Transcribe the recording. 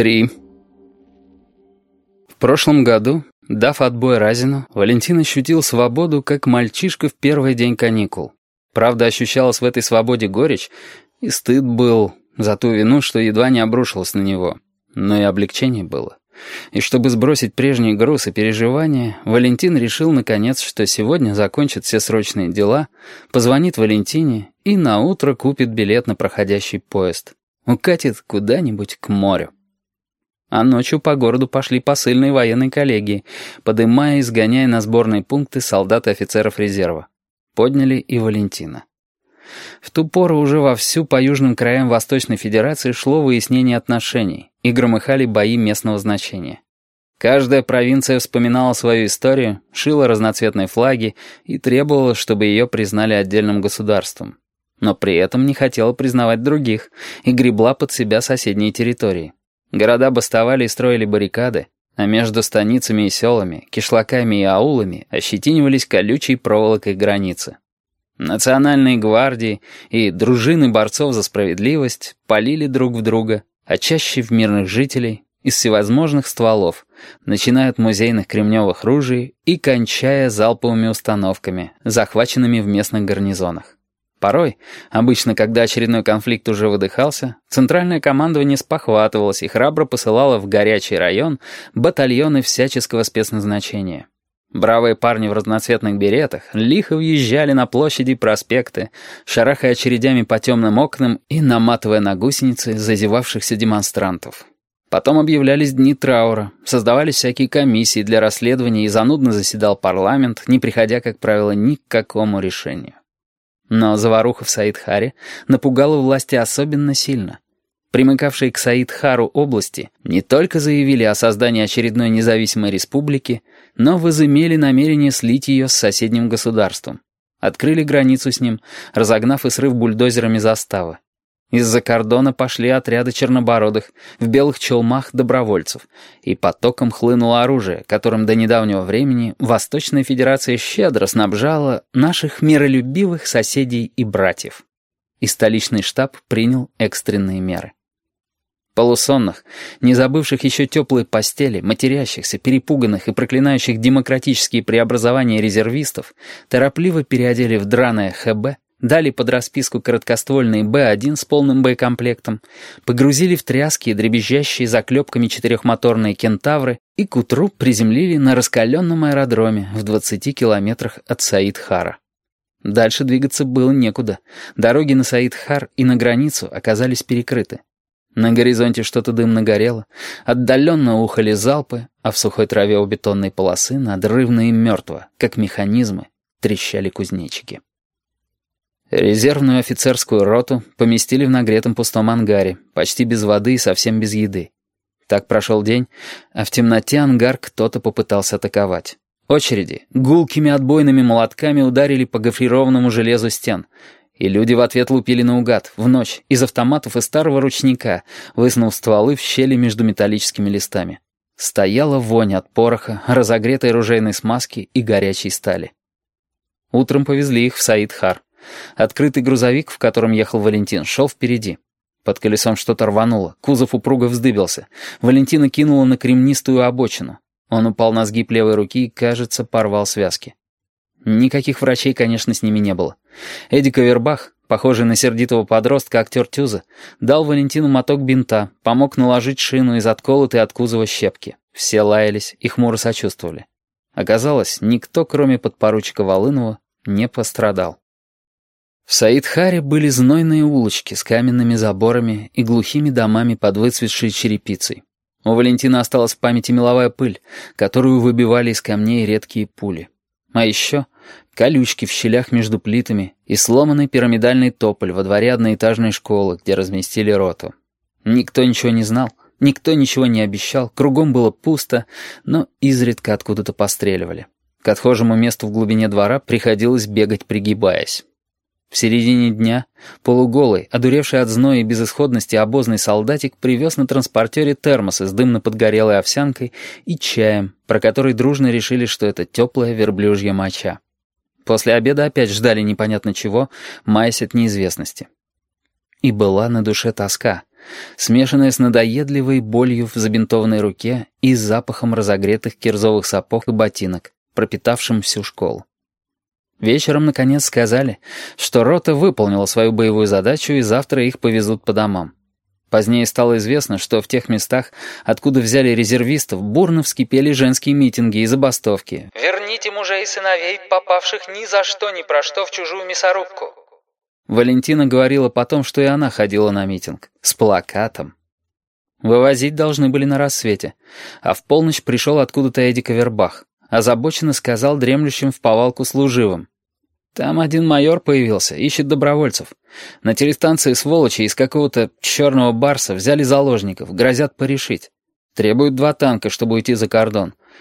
3. В прошлом году, дав отбой Разину, Валентин ощутил свободу, как мальчишка в первый день каникул. Правда, ощущалась в этой свободе горечь, и стыд был за ту вину, что едва не обрушилась на него. Но и облегчение было. И чтобы сбросить прежний груз и переживания, Валентин решил, наконец, что сегодня закончит все срочные дела, позвонит Валентине и наутро купит билет на проходящий поезд. Укатит куда-нибудь к морю. А ночью по городу пошли посыльные военной коллегии, подымая и сгоняя на сборные пункты солдат и офицеров резерва. Подняли и Валентина. В ту пору уже вовсю по южным краям Восточной Федерации шло выяснение отношений и громыхали бои местного значения. Каждая провинция вспоминала свою историю, шила разноцветные флаги и требовала, чтобы ее признали отдельным государством. Но при этом не хотела признавать других и гребла под себя соседние территории. Города бастовали и строили баррикады, а между станицами и селами, кишлаками и аулами ощетинивались колючей проволокой границы. Национальные гвардии и дружины борцов за справедливость палили друг в друга, а чаще в мирных жителей, из всевозможных стволов, начиная от музейных кремневых ружей и кончая залповыми установками, захваченными в местных гарнизонах. Порой, обычно когда очередной конфликт уже выдыхался, центральное командование спохватывалось и храбро посылало в горячий район батальоны всяческого спецназначения. Бравые парни в разноцветных беретах лихо въезжали на площади и проспекты, шарахая очередями по темным окнам и наматывая на гусеницы зазевавшихся демонстрантов. Потом объявлялись дни траура, создавались всякие комиссии для расследования и занудно заседал парламент, не приходя, как правило, ни к какому решению. Но заваруха в Саидхаре напугала власти особенно сильно. Примыкавшие к Саидхару области не только заявили о создании очередной независимой республики, но возымели намерение слить ее с соседним государством. Открыли границу с ним, разогнав и срыв бульдозерами заставы. Из-за кордона пошли отряды чернобородых, в белых челмах добровольцев, и потоком хлынуло оружие, которым до недавнего времени Восточная Федерация щедро снабжала наших миролюбивых соседей и братьев. И столичный штаб принял экстренные меры. Полусонных, не забывших еще теплые постели, матерящихся, перепуганных и проклинающих демократические преобразования резервистов, торопливо переодели в драное ХБ, дали под расписку короткоствольные Б-1 с полным боекомплектом, погрузили в тряски дребезжащие заклепками четырехмоторные кентавры и к утру приземлили на раскаленном аэродроме в 20 километрах от Саидхара. Дальше двигаться было некуда. Дороги на Саидхар и на границу оказались перекрыты. На горизонте что-то дымно горело, отдаленно ухали залпы, а в сухой траве у бетонной полосы надрывно и мертво, как механизмы, трещали кузнечики. Резервную офицерскую роту поместили в нагретом пустом ангаре, почти без воды и совсем без еды. Так прошел день, а в темноте ангар кто-то попытался атаковать. Очереди гулкими отбойными молотками ударили по гофрированному железу стен, и люди в ответ лупили наугад, в ночь, из автоматов и старого ручника, высунув стволы в щели между металлическими листами. Стояла вонь от пороха, разогретой ружейной смазки и горячей стали. Утром повезли их в Саидхар. Открытый грузовик, в котором ехал Валентин, шел впереди. Под колесом что-то рвануло, кузов упруго вздыбился. Валентина кинула на кремнистую обочину. Он упал на сгиб левой руки и, кажется, порвал связки. Никаких врачей, конечно, с ними не было. Эдди Кавербах, похожий на сердитого подростка актер Тюза, дал Валентину моток бинта, помог наложить шину из отколотой от кузова щепки. Все лаялись и хмуро сочувствовали. Оказалось, никто, кроме подпоручика Волынова, не пострадал. В Саидхаре были знойные улочки с каменными заборами и глухими домами под выцветшей черепицей. У Валентина осталась в памяти меловая пыль, которую выбивали из камней редкие пули. А еще колючки в щелях между плитами и сломанный пирамидальный тополь во дворе одноэтажной школы, где разместили роту. Никто ничего не знал, никто ничего не обещал, кругом было пусто, но изредка откуда-то постреливали. К отхожему месту в глубине двора приходилось бегать, пригибаясь. В середине дня полуголый, одуревший от зноя и безысходности обозный солдатик привез на транспортере термосы с дымно-подгорелой овсянкой и чаем, про который дружно решили, что это теплая верблюжья моча. После обеда опять ждали непонятно чего, маясь от неизвестности. И была на душе тоска, смешанное с надоедливой болью в забинтованной руке и запахом разогретых кирзовых сапог и ботинок, пропитавшим всю школу. Вечером, наконец, сказали, что рота выполнила свою боевую задачу, и завтра их повезут по домам. Позднее стало известно, что в тех местах, откуда взяли резервистов, бурно вскипели женские митинги и забастовки. «Верните мужей и сыновей, попавших ни за что ни про что в чужую мясорубку». Валентина говорила потом, что и она ходила на митинг. С плакатом. Вывозить должны были на рассвете. А в полночь пришел откуда-то Эдди Кавербах. Озабоченно сказал дремлющим в повалку служивым: «Там один майор появился, ищет добровольцев. На телестанции сволочи из какого-то черного барса взяли заложников, грозят порешить. Требуют 2 танка, чтобы уйти за кордон.